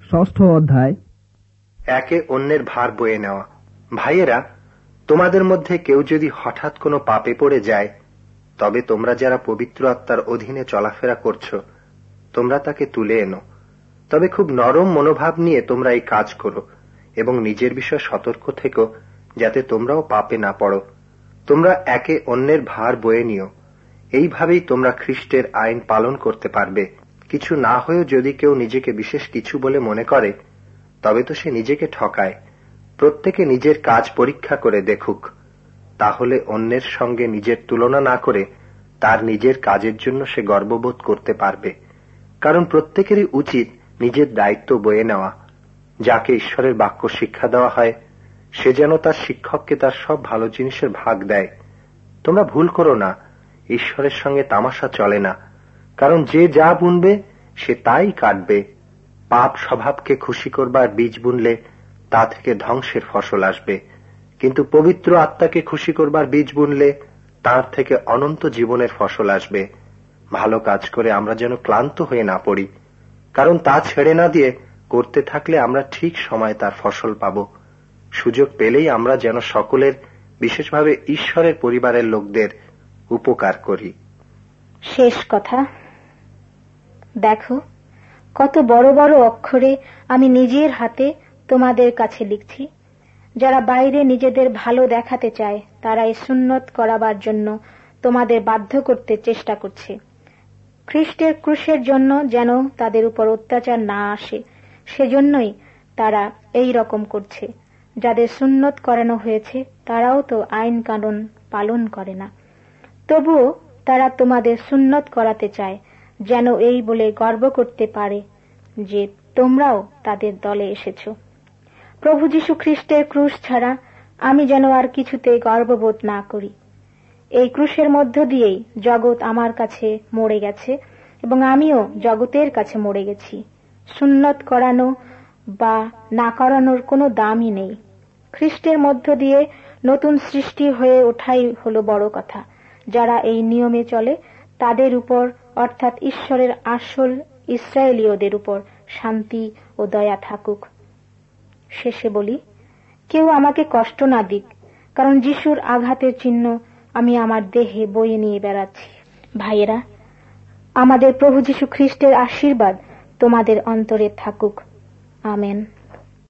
ষষ্ঠ অধ্যায়। একে অন্যের ভার বয়ে নেওয়া। ভাইয়েরা, তোমাদের মধ্যে কেউ যদি হঠাৎ কোনো পাপে পড়ে যায়, তবে তোমরা যারা পবিত্র আত্মার অধীনে চলাফেরা করছো, তোমরা তাকে তুলে এনো। তবে খুব নরম মনোভাব নিয়ে তোমরা এই কাজ করো এবং নিজের বিষয়ে সতর্ক থেকো, যাতে তোমরাও পাপে না পড়ো। তোমরা একে অন্যের ভার বয়ে নিও। এইভাবেই তোমরা খ্রিস্টের আইন পালন করতে পারবে। কিছু না হয়েও যদি কেউ নিজেকে বিশেষ কিছু বলে মনে করে, তবে তো সে নিজেকে ঠকায়। প্রত্যেকে নিজের কাজ পরীক্ষা করে দেখুক, তাহলে অন্যের সঙ্গে নিজের তুলনা না করে তার নিজের কাজের জন্য সে গর্ববোধ করতে পারবে। কারণ প্রত্যেকেরই উচিত নিজের দায়িত্ব বয়ে নেওয়া। যাকে ঈশ্বরের বাক্য শিক্ষা দেওয়া হয়, সে যেন তার শিক্ষককে তার সব ভালো জিনিসের ভাগ দেয়। তোমরা ভুল করো না, ঈশ্বরের সঙ্গে তামাশা চলে না। কারণ যে যা বুনবে সে তাই কাটবে। পাপ স্বভাবকে খুশি করবার বীজ বুনলে তা থেকে ধ্বংসের ফসল আসবে, কিন্তু পবিত্র আত্মাকে খুশি করবার বীজ বুনলে তার থেকে অনন্ত জীবনের ফসল আসবে। ভালো কাজ করে আমরা যেন ক্লান্ত হয়ে না পড়ি, কারণ তা ছেড়ে না দিয়ে করতে থাকলে আমরা ঠিক সময় তার ফসল পাব। সুযোগ পেলেই আমরা যেন সকলের, বিশেষভাবে ঈশ্বরের পরিবারের লোকদের উপকার করি। শেষ কথা। দেখো, কত বড় বড় অক্ষরে আমি নিজের হাতে তোমাদের কাছে লিখছি। যারা বাইরে নিজেদের ভালো দেখাতে চায়, তারা এই সুন্নত করাবার জন্য তোমাদের বাধ্য করতে চেষ্টা করছে। খ্রিস্টের ক্রুশের জন্য যেন তাদের উপর অত্যাচার না আসে, সেজন্যই তারা এই রকম করছে। যাদের সুন্নত করানো হয়েছে তারাও তো আইন কানুন পালন করে না, তবুও তারা তোমাদের সুন্নত করাতে চায়, যেন এই বলে গর্ব করতে পারে যে তোমরাও তাদের দলে এসেছো। প্রভু যীশু খ্রিস্টের ক্রুশ ছাড়া আমি যেন আর কিছুতে গর্ববোধ না করি। এই ক্রুশের মধ্য দিয়েই জগৎ আমার কাছে মরে গেছে এবং আমিও জগতের কাছে মরে গেছি। সুন্নত করানো বা না করানোর কোনো দামই নেই। খ্রিস্টের মধ্য দিয়ে নতুন সৃষ্টি হয়ে ওঠাই হলো বড় কথা। যারা এই নিয়মে চলে তাদের উপর, অর্থাৎ ঈশ্বরের আসল ইসরায়েলীয়দের উপর শান্তি ও দয়া থাকুক। শেষে বলি, কেউ আমাকে কষ্ট না দিক, কারণ যিশুর আঘাতের চিহ্ন আমি আমার দেহে বয়ে নিয়ে বেড়াচ্ছি। ভাইয়েরা, আমাদের প্রভু যীশু খ্রিস্টের আশীর্বাদ তোমাদের অন্তরে থাকুক। আমেন।